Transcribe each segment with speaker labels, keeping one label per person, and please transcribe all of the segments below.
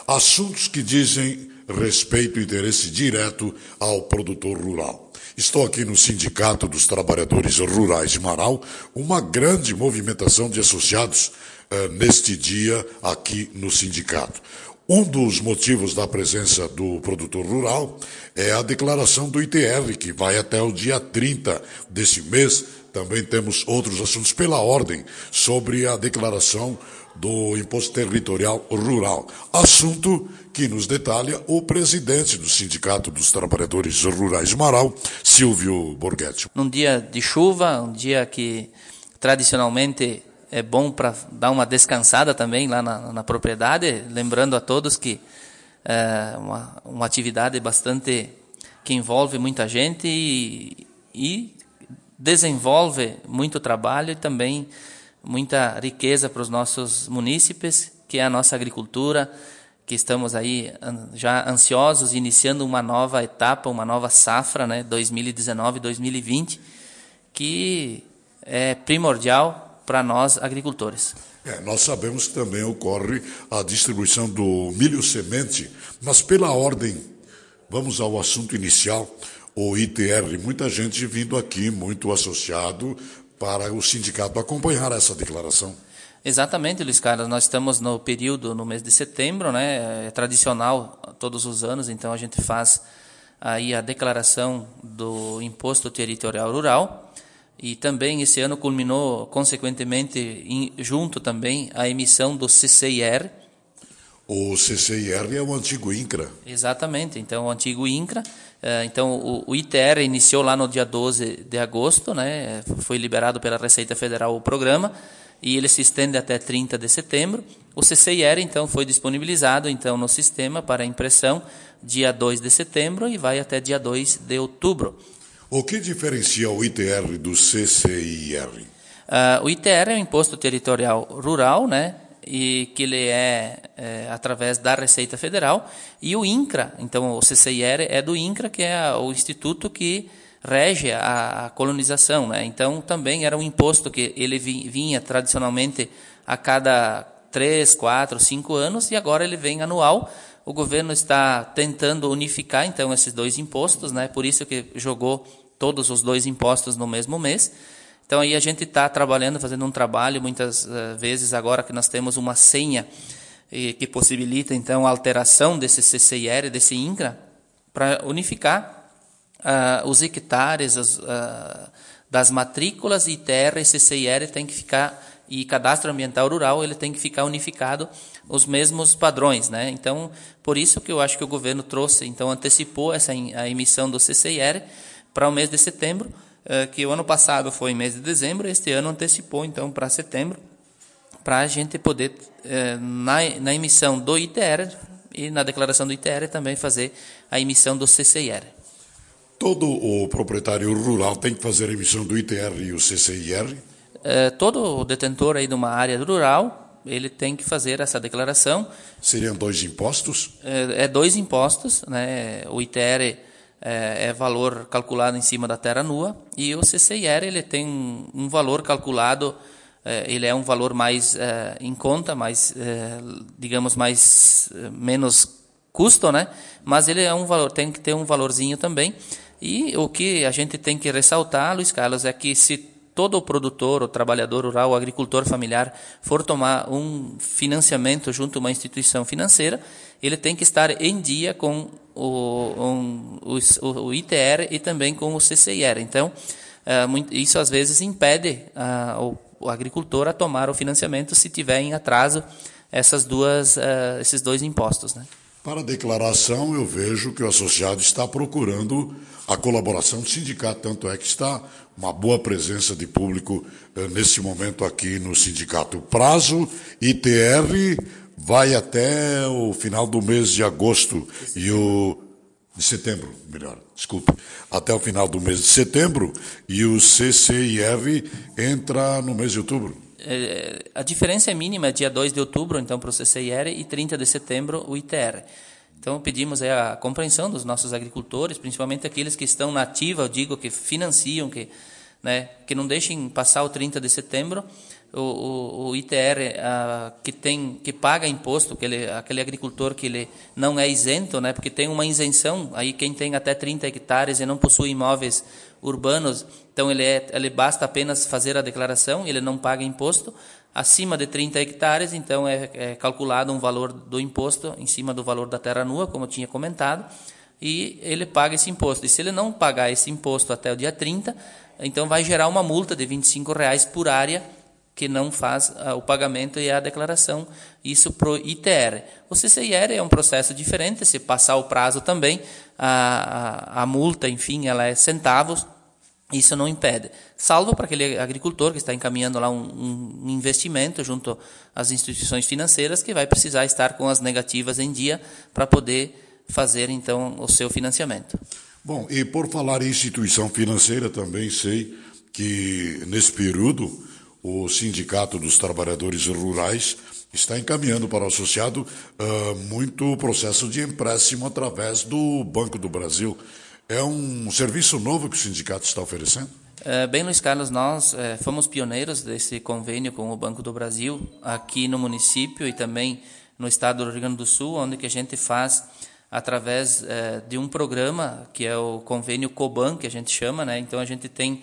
Speaker 1: assuntos que dizem respeito e interesse direto ao produtor rural. Estou aqui no Sindicato dos Trabalhadores Rurais de Marau, uma grande movimentação de associados neste dia aqui no sindicato. Um dos motivos da presença do produtor rural é a declaração do ITR, que vai até o dia 30 desse mês. Também temos outros assuntos pela ordem sobre a declaração do Imposto Territorial Rural. Assunto que nos detalha o presidente do Sindicato dos Trabalhadores Rurais de Marau, Silvio Borghetti.
Speaker 2: Num dia de chuva, um dia que tradicionalmente é bom para dar uma descansada também lá na propriedade, lembrando a todos que é uma atividade bastante que envolve muita gente e desenvolve muito trabalho e também muita riqueza para os nossos munícipes, que é a nossa agricultura, que estamos aí já ansiosos, iniciando uma nova etapa, uma nova safra, né, 2019-2020, que é primordial para nós agricultores.
Speaker 1: Nós sabemos que também ocorre a distribuição do milho semente, mas pela ordem, vamos ao assunto inicial, o ITR. Muita gente vindo aqui, muito associado para o sindicato acompanhar essa declaração.
Speaker 2: Exatamente, Luiz Carlos. Nós estamos no período, no mês de setembro, né? É tradicional todos os anos, então a gente faz aí a declaração do Imposto Territorial Rural e também esse ano culminou, consequentemente, junto também a emissão do CCIR.
Speaker 1: O CCIR é o antigo INCRA.
Speaker 2: Exatamente, então o antigo INCRA. Então o ITR iniciou lá no dia 12 de agosto, né? Foi liberado pela Receita Federal o programa e ele se estende até 30 de setembro. O CCIR, então, foi disponibilizado então, no sistema para impressão dia 2 de setembro e vai até dia 2 de outubro.
Speaker 1: O que diferencia o ITR do CCIR?
Speaker 2: O ITR é o Imposto Territorial Rural, né? E que ele é através da Receita Federal, e o INCRA, então o CCIR é do INCRA, que é o instituto que rege a colonização, né? Então também era um imposto que ele vinha tradicionalmente a cada 3, 4, 5 anos, e agora ele vem anual. O governo está tentando unificar então esses dois impostos, né? Por isso que jogou todos os dois impostos no mesmo mês. Então aí a gente está trabalhando, fazendo um trabalho, muitas vezes agora que nós temos uma senha que possibilita então a alteração desse CCIR, desse INCRA, para unificar os hectares das matrículas ITR e CCIR tem que ficar, e Cadastro Ambiental Rural, ele tem que ficar unificado os mesmos padrões, né? Então, por isso que eu acho que o governo trouxe, então antecipou a emissão do CCIR para o mês de setembro, que o ano passado foi em mês de dezembro, este ano antecipou então para setembro, para a gente poder, na emissão do ITR e na declaração do ITR, também fazer a emissão do CCIR.
Speaker 1: Todo o proprietário rural tem que fazer a emissão do ITR e o CCIR?
Speaker 2: Todo detentor aí de uma área rural, ele tem que fazer essa declaração.
Speaker 1: Seriam dois impostos?
Speaker 2: Dois impostos, né? O ITR é valor calculado em cima da terra nua, e o CCIR ele tem um valor calculado, ele é um valor mais em conta, mais, digamos, menos custo, né? Mas ele é um valor, tem que ter um valorzinho também. E o que a gente tem que ressaltar, Luiz Carlos, é que se todo o produtor, o trabalhador rural, o agricultor familiar for tomar um financiamento junto a uma instituição financeira, ele tem que estar em dia com o ITR e também com o CCIR. Então, isso às vezes impede o agricultor a tomar o financiamento se tiver em atraso esses dois impostos, né?
Speaker 1: Para a declaração, eu vejo que o associado está procurando a colaboração do sindicato, tanto é que está uma boa presença de público nesse momento aqui no sindicato. O prazo ITR vai até o final do mês de agosto de setembro, melhor, desculpe, até o final do mês de setembro, e o CCIR entra no mês de outubro.
Speaker 2: A diferença é mínima, é dia 2 de outubro, então, para o CCIR, e 30 de setembro, o ITR. Então, pedimos a compreensão dos nossos agricultores, principalmente aqueles que estão na ativa, eu digo, que financiam, que não deixem passar o 30 de setembro, o ITR que paga imposto, aquele agricultor que ele não é isento, né, porque tem uma isenção, aí quem tem até 30 hectares e não possui imóveis urbanos, então ele basta apenas fazer a declaração, ele não paga imposto. Acima de 30 hectares, então é calculado um valor do imposto em cima do valor da terra nua, como eu tinha comentado, e ele paga esse imposto. E se ele não pagar esse imposto até o dia 30, então vai gerar uma multa de R$ 25 por área que não faz o pagamento e a declaração, isso para o ITR. O CCIR é um processo diferente, se passar o prazo também, a multa, enfim, ela é centavos, isso não impede, salvo para aquele agricultor que está encaminhando lá um investimento junto às instituições financeiras, que vai precisar estar com as negativas em dia para poder fazer, então, o seu financiamento.
Speaker 1: Bom, e por falar em instituição financeira, também sei que, nesse período, o Sindicato dos Trabalhadores Rurais está encaminhando para o associado muito processo de empréstimo através do Banco do Brasil. É um serviço novo que o sindicato está oferecendo?
Speaker 2: Bem, Luiz Carlos, nós fomos pioneiros desse convênio com o Banco do Brasil aqui no município e também no estado do Rio Grande do Sul, onde que a gente faz através de um programa que é o convênio Coban, que a gente chama, né? Então a gente tem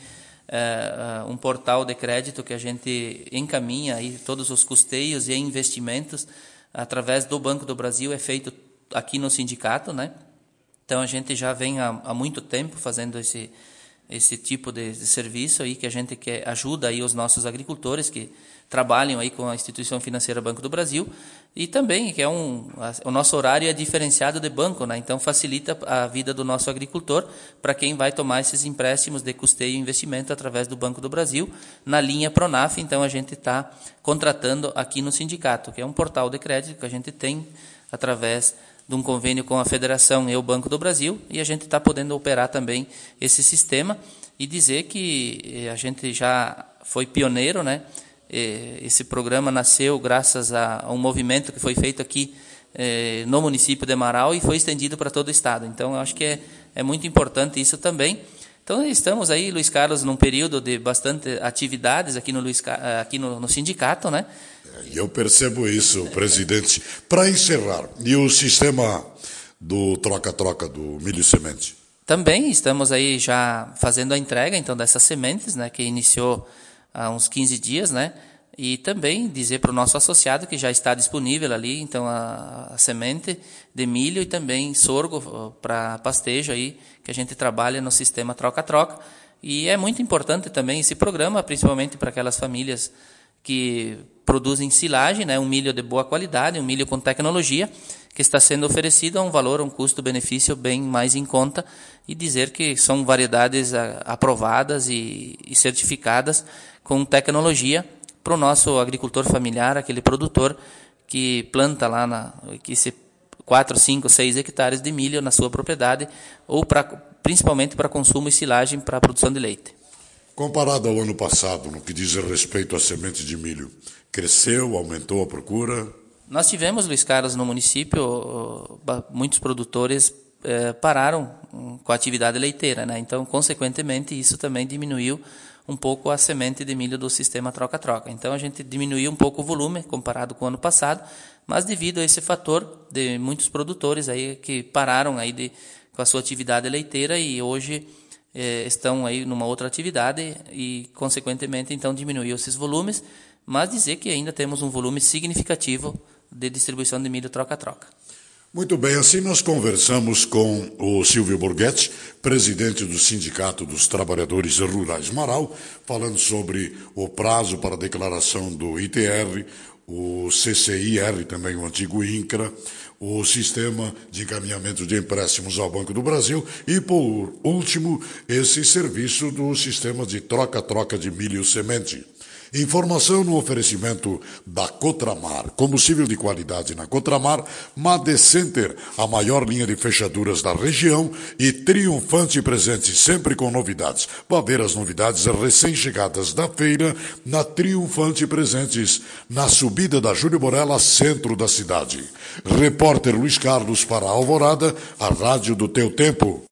Speaker 2: um portal de crédito que a gente encaminha aí todos os custeios e investimentos através do Banco do Brasil, é feito aqui no sindicato, né? Então a gente já vem há muito tempo fazendo esse tipo de serviço aí, que a gente ajuda aí os nossos agricultores que trabalham aí com a instituição financeira Banco do Brasil, e também que o nosso horário é diferenciado de banco, né? Então facilita a vida do nosso agricultor para quem vai tomar esses empréstimos de custeio e investimento através do Banco do Brasil na linha Pronaf. Então a gente está contratando aqui no sindicato, que é um portal de crédito que a gente tem através de um convênio com a Federação e o Banco do Brasil, e a gente está podendo operar também esse sistema e dizer que a gente já foi pioneiro, né? Esse programa nasceu graças a um movimento que foi feito aqui no município de Marau e foi estendido para todo o estado. Então, eu acho que é muito importante isso também. Então, estamos aí, Luiz Carlos, num período de bastante atividades aqui no sindicato, né?
Speaker 1: E eu percebo isso, presidente. Para encerrar, e o sistema do troca-troca do milho semente?
Speaker 2: Também estamos aí já fazendo a entrega, então, dessas sementes, né, que iniciou há uns 15 dias, né? E também dizer para o nosso associado que já está disponível ali, então, a semente de milho e também sorgo para pastejo aí, que a gente trabalha no sistema troca-troca. E é muito importante também esse programa, principalmente para aquelas famílias que produzem silagem, né, um milho de boa qualidade, um milho com tecnologia, que está sendo oferecido a um valor, um custo-benefício bem mais em conta, e dizer que são variedades aprovadas e certificadas com tecnologia para o nosso agricultor familiar, aquele produtor que planta lá 4, 5, 6 hectares de milho na sua propriedade, ou principalmente para consumo e silagem para a produção de leite.
Speaker 1: Comparado ao ano passado, no que diz respeito à semente de milho, cresceu, aumentou a procura?
Speaker 2: Nós tivemos, Luiz Carlos, no município, muitos produtores pararam com a atividade leiteira, né? Então, consequentemente, isso também diminuiu um pouco a semente de milho do sistema troca-troca. Então, a gente diminuiu um pouco o volume comparado com o ano passado, mas devido a esse fator de muitos produtores aí que pararam aí com a sua atividade leiteira e hoje estão aí numa outra atividade e, consequentemente, então diminuiu esses volumes, mas dizer que ainda temos um volume significativo de distribuição de milho troca-troca.
Speaker 1: Muito bem, assim nós conversamos com o Silvio Borghetti, presidente do Sindicato dos Trabalhadores Rurais Marau, falando sobre o prazo para a declaração do ITR, o CCIR, também o antigo INCRA, o sistema de encaminhamento de empréstimos ao Banco do Brasil e, por último, esse serviço do sistema de troca-troca de milho semente. Informação no oferecimento da Cotramar. Combustível de qualidade na Cotramar, Made Center, a maior linha de fechaduras da região, e Triunfante Presentes, sempre com novidades. Vá ver as novidades recém-chegadas da feira na Triunfante Presentes, na subida da Júlio Borella, centro da cidade. Repórter Luiz Carlos para a Alvorada, a rádio do teu tempo.